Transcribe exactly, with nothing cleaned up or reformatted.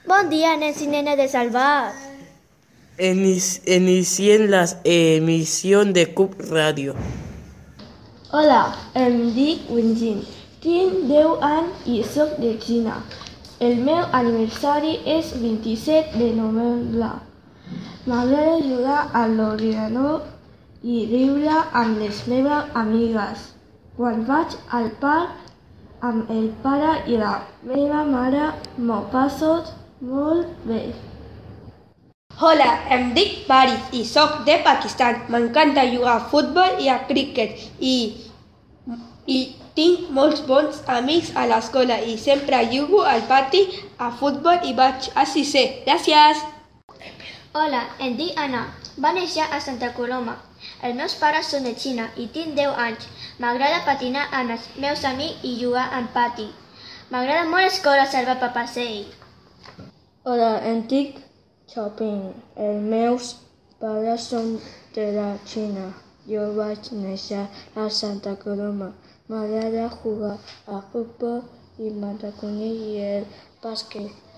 Bon dia, nens i nenes de Salvat. Inicien la emisión de Cub Radio. Hola, em dic Wenjin, tinc deu anys i soc de Xina. El meu aniversari és vint-i-set de novembre. M'agrada jugar a l'ordinador i riure amb les meves amigues. Quan vaig al parc amb el pare i la meva mare m'ho passo molt bé. Hola, em dic Paris i soc de Pakistan. M'encanta jugar a futbol i a cricket i, i tinc molts bons amics a l'escola i sempre jugo al pati a futbol i vaig a sisè. Gràcies! Hola, em dic Anna. Va néixer a Santa Coloma. Els meus pares són de Xina i tinc deu anys. M'agrada patinar amb els meus amics i jugar al pati. M'agrada molt l'escola Salvat Papasseit. Hola, em dic Xiaoping. Els meus pares són de la Xina. Jo vaig néixer a Santa Coloma. M'agrada jugar a futbol i mataconell i el bàsquet.